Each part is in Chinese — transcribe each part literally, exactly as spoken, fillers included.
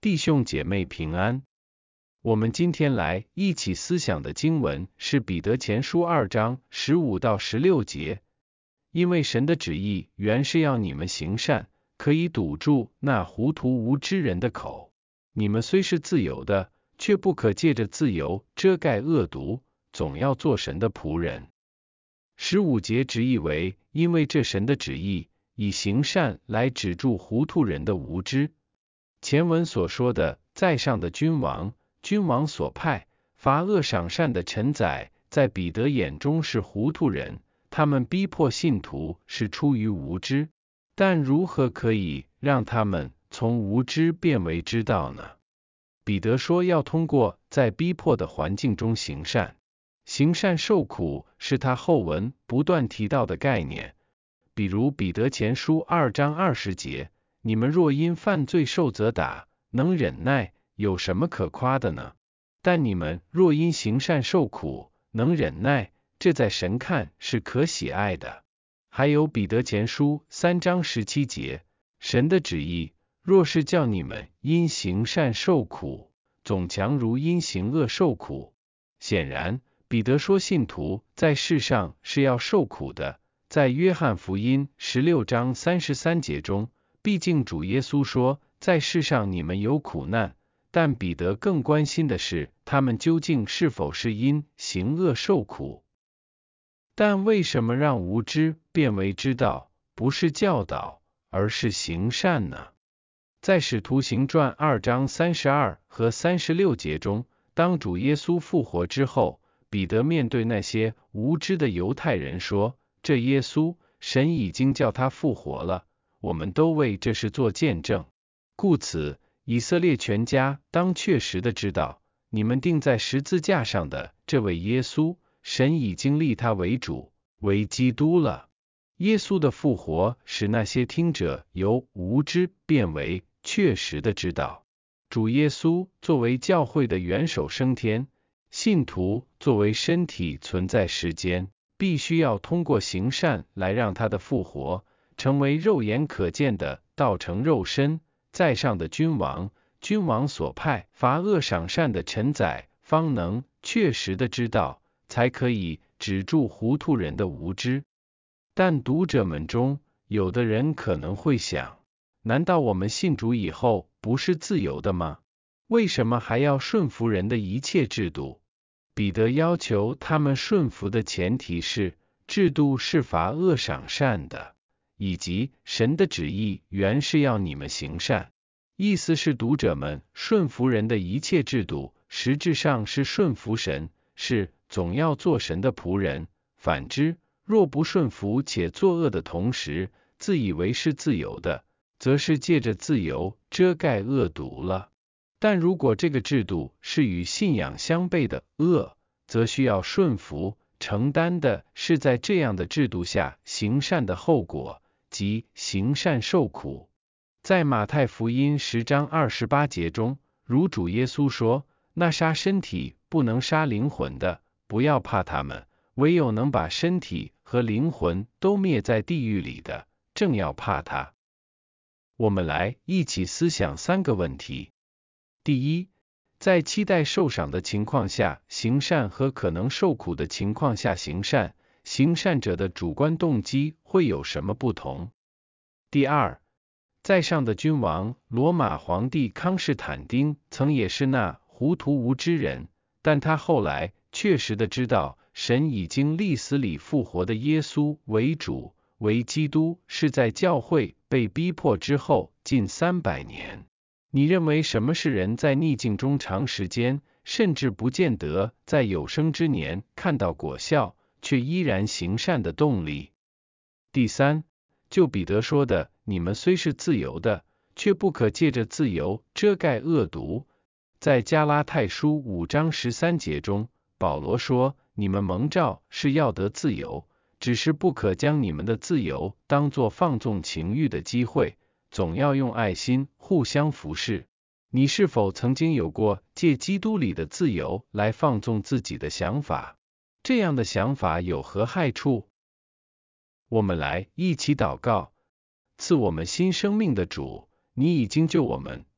弟兄姐妹平安。我们今天来一起思想的经文是彼得前书二章十五到十六节。因为神的旨意原是要你们行善，可以堵住那糊涂无知人的口。你们虽是自由的，却不可借着自由遮盖恶毒，总要做神的仆人。十五节直译为：因为这神的旨意，以行善来止住糊涂人的无知。前文所说的在上的君王，君王所派罚恶赏善的臣宰，在彼得眼中是糊涂人，他们逼迫信徒是出于无知，但如何可以让他们从无知变为知道呢？彼得说要通过在逼迫的环境中行善。行善受苦是他后文不断提到的概念，比如彼得前书二章二十节，你们若因犯罪受责打，能忍耐，有什么可夸的呢？但你们若因行善受苦，能忍耐，这在神看是可喜爱的。还有彼得前书三章十七节，神的旨意若是叫你们因行善受苦，总强如因行恶受苦。显然，彼得说信徒在世上是要受苦的。在约翰福音十六章三十三节中，毕竟主耶稣说，在世上你们有苦难，但彼得更关心的是，他们究竟是否是因行恶受苦。但为什么让无知变为知道，不是教导，而是行善呢？在使徒行传二章三十二和三十六节中，当主耶稣复活之后，彼得面对那些无知的犹太人说，这耶稣，神已经叫他复活了，我们都为这事做见证。故此，以色列全家当确实的知道，你们钉在十字架上的这位耶稣，神已经立他为主，为基督了。耶稣的复活使那些听者由无知变为确实的知道。主耶稣作为教会的元首升天，信徒作为身体存在世间，必须要通过行善来让他的复活成为肉眼可见的，道成肉身。在上的君王，君王所派罚恶赏善的臣宰，方能确实的知道，才可以止住糊涂人的无知。但读者们中有的人可能会想，难道我们信主以后不是自由的吗？为什么还要顺服人的一切制度？彼得要求他们顺服的前提是，制度是罚恶赏善的，以及神的旨意原是要你们行善。意思是读者们顺服人的一切制度，实质上是顺服神，是总要做神的仆人。反之，若不顺服且作恶的同时，自以为是自由的，则是借着自由遮盖恶毒了。但如果这个制度是与信仰相悖的恶，则需要顺服，承担的是在这样的制度下行善的后果，即行善受苦。在马太福音十章二十八节中，如主耶稣说，那杀身体不能杀灵魂的，不要怕他们，唯有能把身体和灵魂都灭在地狱里的，正要怕他。我们来一起思想三个问题。第一，在期待受赏的情况下行善和可能受苦的情况下行善，行善者的主观动机会有什么不同？第二，在上的君王罗马皇帝康士坦丁曾也是那糊涂无知人，但他后来确实的知道，神已经立死里复活的耶稣为主，为基督，是在教会被逼迫之后近三百年。你认为什么是人在逆境中长时间，甚至不见得在有生之年看到果效，却依然行善的动力？第三，就彼得说的，你们虽是自由的，却不可借着自由遮盖恶毒。在加拉太书五章十三节中，保罗说，你们蒙召是要得自由，只是不可将你们的自由当作放纵情欲的机会，总要用爱心互相服侍。你是否曾经有过借基督里的自由来放纵自己的想法？这样的想法有何害处？我们来一起祷告。赐我们新生命的主，你已经救我们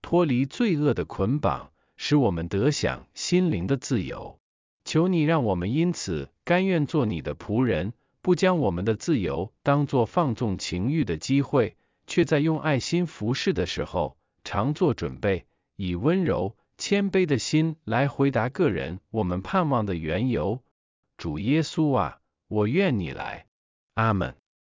脱离罪恶的捆绑，使我们得享心灵的自由。求你让我们因此甘愿做你的仆人，不将我们的自由当作放纵情欲的机会，却在用爱心服侍的时候，常做准备，以温柔、谦卑的心来回答个人我们盼望的缘由。主耶稣啊，我愿你来。阿们。